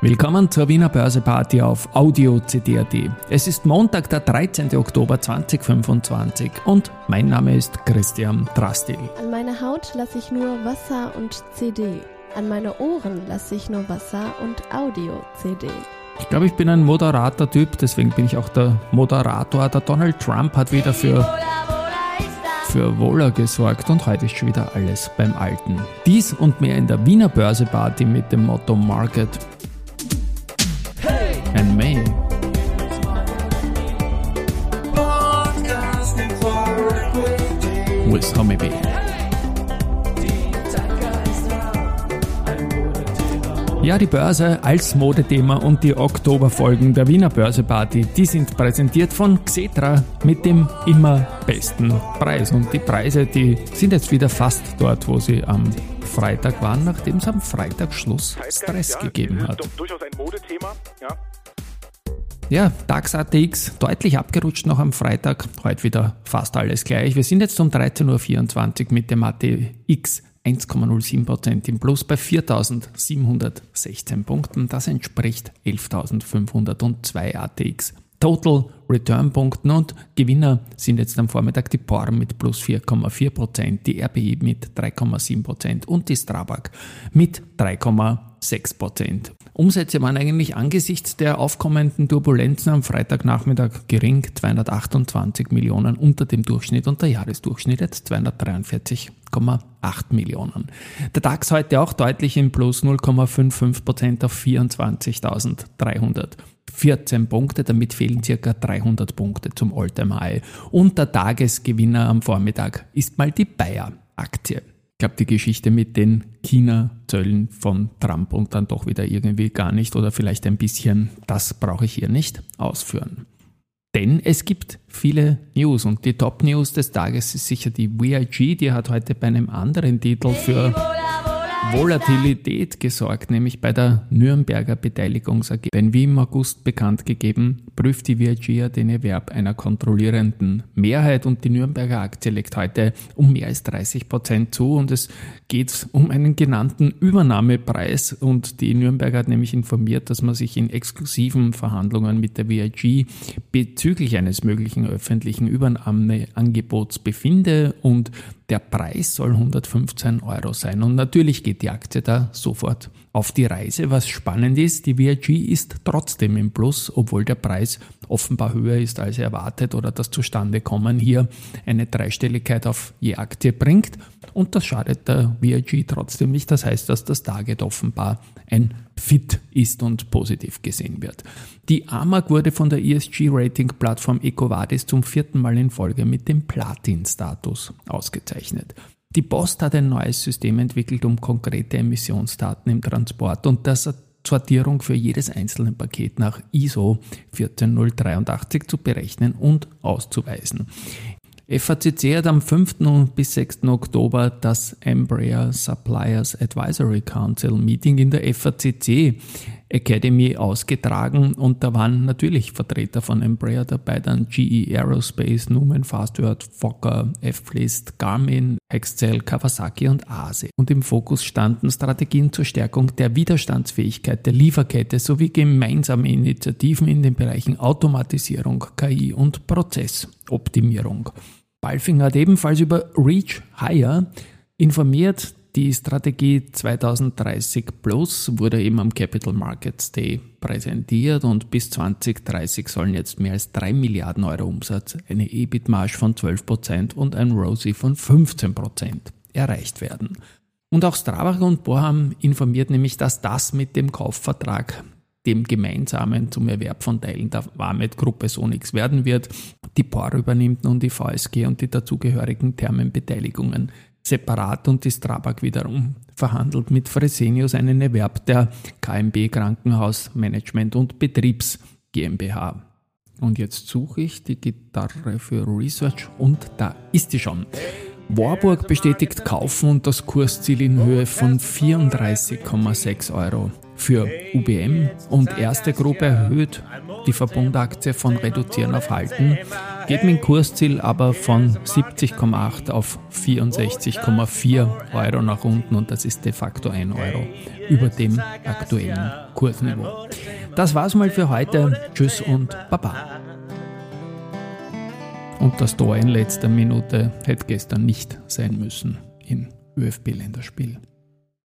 Willkommen zur Wiener Börseparty auf Audio CD.at. Es ist Montag, der 13. Oktober 2025 und mein Name ist Christian Drastil. An meine Haut lasse ich nur Wasser und CD. An meine Ohren lasse ich nur Wasser und Audio-CD. Ich glaube, ich bin ein moderater Typ, deswegen bin ich auch der Moderator. Der Donald Trump hat wieder für Wohler gesorgt und heute ist schon wieder alles beim Alten. Dies und mehr in der Wiener Börseparty mit dem Motto Market and May. With Homie B. Ja, die Börse als Modethema und die Oktoberfolgen der Wiener Börseparty, die sind präsentiert von Xetra mit dem immer besten Preis. Und die Preise, die sind jetzt wieder fast dort, wo sie am Freitag waren, nachdem es am Freitag Schluss Stress gegeben hat. Durchaus ein Modethema, ja. Ja, DAX ATX deutlich abgerutscht noch am Freitag, heute wieder fast alles gleich. Wir sind jetzt um 13.24 Uhr mit dem ATX 1,07% im Plus bei 4.716 Punkten. Das entspricht 11.502 ATX. Total Return Punkten und Gewinner sind jetzt am Vormittag die POR mit plus 4,4%, die RBI mit 3,7% und die Strabag mit 3,6%. Umsätze waren eigentlich angesichts der aufkommenden Turbulenzen am Freitagnachmittag gering, 228 Millionen unter dem Durchschnitt und der Jahresdurchschnitt jetzt 243,8 Millionen. Der DAX heute auch deutlich im Plus 0,55% auf 24.314 Punkte, damit fehlen ca. 300 Punkte zum All-Time-High. Und der Tagesgewinner am Vormittag ist mal die Bayer-Aktie. Ich glaube, die Geschichte mit den China-Zöllen von Trump und dann doch wieder irgendwie gar nicht oder vielleicht ein bisschen, das brauche ich hier nicht ausführen. Denn es gibt viele News und die Top-News des Tages ist sicher die VIG, die hat heute bei einem anderen Titel für Volatilität gesorgt, nämlich bei der Nürnberger Beteiligungs AG. Denn wie im August bekannt gegeben, prüft die VIG ja den Erwerb einer kontrollierenden Mehrheit und die Nürnberger Aktie legt heute um mehr als 30% zu und es geht um einen genannten Übernahmepreis und die Nürnberger hat nämlich informiert, dass man sich in exklusiven Verhandlungen mit der VIG bezüglich eines möglichen öffentlichen Übernahmeangebots befinde und der Preis soll 115 € sein und natürlich geht die Aktie da sofort auf die Reise. Was spannend ist, die VIG ist trotzdem im Plus, obwohl der Preis offenbar höher ist als erwartet oder das Zustandekommen hier eine Dreistelligkeit auf je Aktie bringt und das schadet der VIG trotzdem nicht. Das heißt, dass das Target offenbar ein Fit ist und positiv gesehen wird. Die AMAG wurde von der ESG-Rating-Plattform EcoVadis zum 4. Mal in Folge mit dem Platin-Status ausgezeichnet. Die Post hat ein neues System entwickelt, um konkrete Emissionsdaten im Transport und der Sortierung für jedes einzelne Paket nach ISO 14083 zu berechnen und auszuweisen. FACC hat am 5. bis 6. Oktober das Embraer Suppliers Advisory Council Meeting in der FACC Academy ausgetragen und da waren natürlich Vertreter von Embraer dabei, dann GE Aerospace, Numan, Fastword, Fokker, F-List, Garmin, Hexcel, Kawasaki und ASE. Und im Fokus standen Strategien zur Stärkung der Widerstandsfähigkeit der Lieferkette sowie gemeinsame Initiativen in den Bereichen Automatisierung, KI und Prozessoptimierung. Palfinger hat ebenfalls über Reach Higher informiert. Die Strategie 2030 Plus wurde eben am Capital Markets Day präsentiert und bis 2030 sollen jetzt mehr als 3 Milliarden € Umsatz, eine EBIT-Marge von 12% und ein ROCE von 15% erreicht werden. Und auch Strabag und POR haben informiert, nämlich dass das mit dem Kaufvertrag, dem gemeinsamen zum Erwerb von Teilen der Vamed-Gruppe so nichts werden wird. Die POR übernimmt nun die VSG und die dazugehörigen Thermenbeteiligungen separat und die Strabag wiederum verhandelt mit Fresenius einen Erwerb der KMB Krankenhaus Management und Betriebs GmbH. Und jetzt suche ich die Gitarre für Research und da ist die schon. Warburg bestätigt Kaufen und das Kursziel in Höhe von 34,6 € für UBM und Erste Gruppe erhöht die Verbundaktie von Reduzieren auf Halten, geht mein Kursziel aber von 70,8 auf 64,4 Euro nach unten und das ist de facto 1 Euro über dem aktuellen Kursniveau. Das war's mal für heute. Tschüss und Baba. Und das Tor in letzter Minute hätte gestern nicht sein müssen in ÖFB-Länderspiel.